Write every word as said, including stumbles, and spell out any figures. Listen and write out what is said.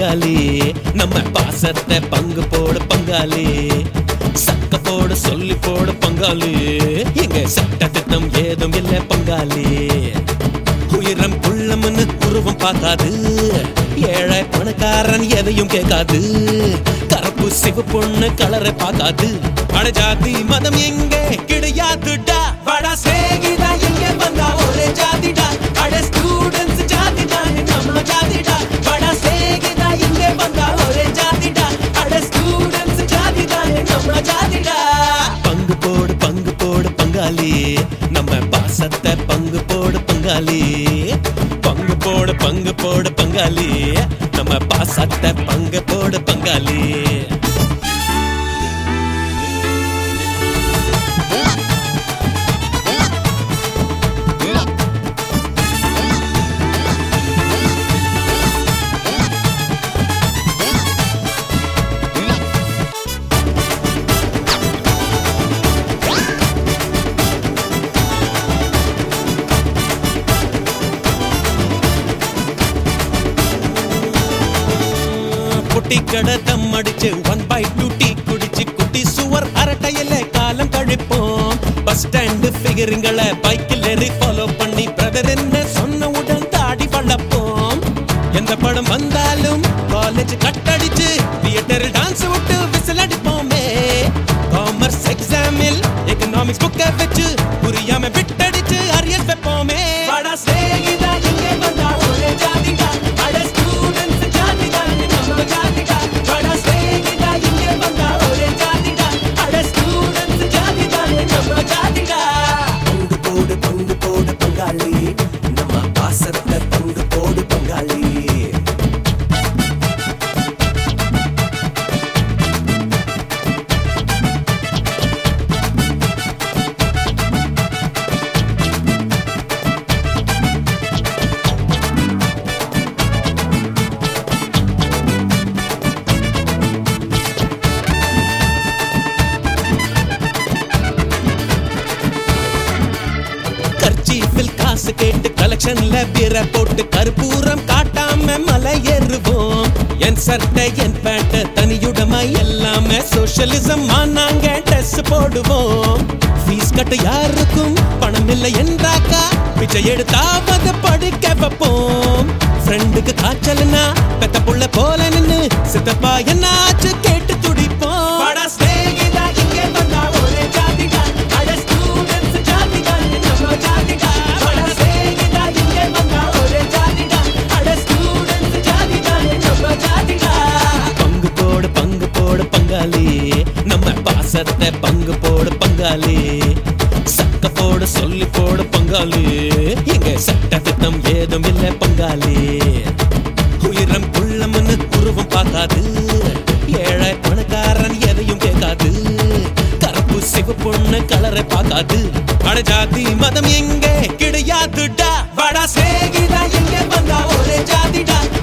பங்காளி நம்ம பாசத்தை பங்கு போடு பங்காளி சக்க போடு சொல்லி போடு பங்காளி இங்க சட்ட திட்டம் ஏதும் இல்ல பங்காளி உயிரம் குள்ளம்னு உருவம் பார்க்காது ஏழை பணக்காரன் எதையும் கேட்காது கருப்பு சிவ பொண்ணு கலரை பார்க்காது அடஜாதி மதம் எங்கே கிடையாதுடா வடா சேகிதா எங்க வந்தா ஒரே ஜாதிடா அட ஸ்டூடண்ட்ஸ் ஜாதிடா நம்ம ஜாதிடா வடா சேகிதா எங்க வந்தா ஒரே ஜாதிடா அட ஸ்டூடண்ட்ஸ் ஜாதிடா நம்ம ஜாதிடா பங்கு போடு பங்கு போடு பங்காளி நம்ம பாசத்தை பங்கு போடு பங்காளி பங்கு போடு பங்கு போடு பங்காளி நம்ம பாசத்தை பங்கு போடு பங்காளி குட்டி கடை தம் அடிச்சு ஒன் பை டூ டீ குடிச்சு குட்டி சுவர் அரட்டையில காலம் கழிப்போம் பஸ் ஸ்டாண்டு ஃபிகருங்களை பைக்கில் ஏறி ஃபாலோ பண்ணி பிரதர் என்ன சொன்னவுடன் தாடி வளர்ப்போம் எந்த படம் வந்தாலும் காலேஜ் கட்டடிச்சு தியேட்டர் டான்ஸ் விட்டு விசில் அடிப்போமே காமர்ஸ் எக்ஸாமில் எக்கனாமிக்ஸ் புக்கை வச்சு புரியாம விட்டடிச்சு அரியல் வைப்போமே வடா சேகிதா எங்கே வந்தா ஒரே ஜாதிடா அட ஸ்டூடண்ட்ஸ் ஜாதிடா நம்ம ஜாதிடா வடா சேகிதா எங்கே வந்தா ஒரே ஜாதிடா அட ஸ்டூடண்ட்ஸ் ஜாதிடா நம்ம ஜாதிடா பங்கு போடு பங்கு போடு பங்காளி நம்ம பாசத்தை பங்கு போடு பங்காளி கர்ச்சீஃபில் காசு கேட்டு கலெக்ஷன்ல பிற போட்டு கற்பூரம் காட்டாம மலை ஏறுவோம் என் சட்டை என் பேண்ட் தனியுடமை எல்லாமே சோஷியலிசம் நாங்க ட்ரெஸ் போடுவோம் ஃபீஸ் கட்ட யாருக்கும் பணம் இல்லை என்றாக்கா பிச்சை எடுத்தாவது படிக்க வைப்போம் ஃப்ரெண்டுக்கு காய்ச்சல்னா பெத்த புள்ள போல நின்னு சித்தப்பா என்ன ஆச்சு கேட்டு துடிப்போம் வடா ஸ்நேகிதா இங்கே வந்தா ஒரே ஜாதிடா அட ஸ்டூடண்ட்ஸ் ஜாதிடா நம்ம ஜாதிடா வடா ஸ்நேகிதா இங்கே வந்தா ஒரே ஜாதிடா அட ஸ்டூடண்ட்ஸ் ஜாதிடா நம்ம ஜாதிடா பங்கு போடு பங்கு போடு பங்காளி நம்ம பாசத்தை பங்கு போடு பங்காளி சக்க போடு சொல்லி போடு பங்காளி இங்க சட்ட திட்டம் ஏதும் இல்ல பங்காளி உயிரம் குள்ளம்னு உருவம் பார்க்காது ஏழை பணக்காரன் எதையும் கேட்காது கருப்பு சிவ பொண்ணு கலரை பார்க்காது அட ஜாதி மதம் எங்கே கிடையாதுடா வடா சேகிதா எங்கே வந்தா ஒரே ஜாதிடா